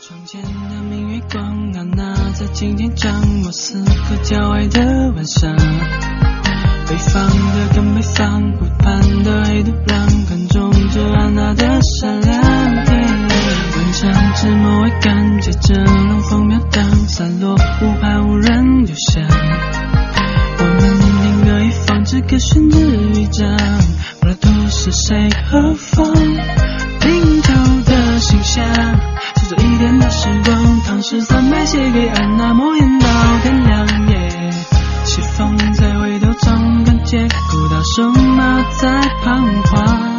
窗前的明月光啊，那在今天掌握四个郊外的晚上，北方的跟北方，不盼的黑土壤，看中这安娜的善良。晚上纸墨未干，接着冷风飘荡，散落无怕无人留下。我们另个一方，只可宣之一张，不知都是谁何方？临头的信箱，写着一天的时光，唐诗三百写给安娜，莫言到天亮夜。西风在回头中，感觉不到什么在彷徨。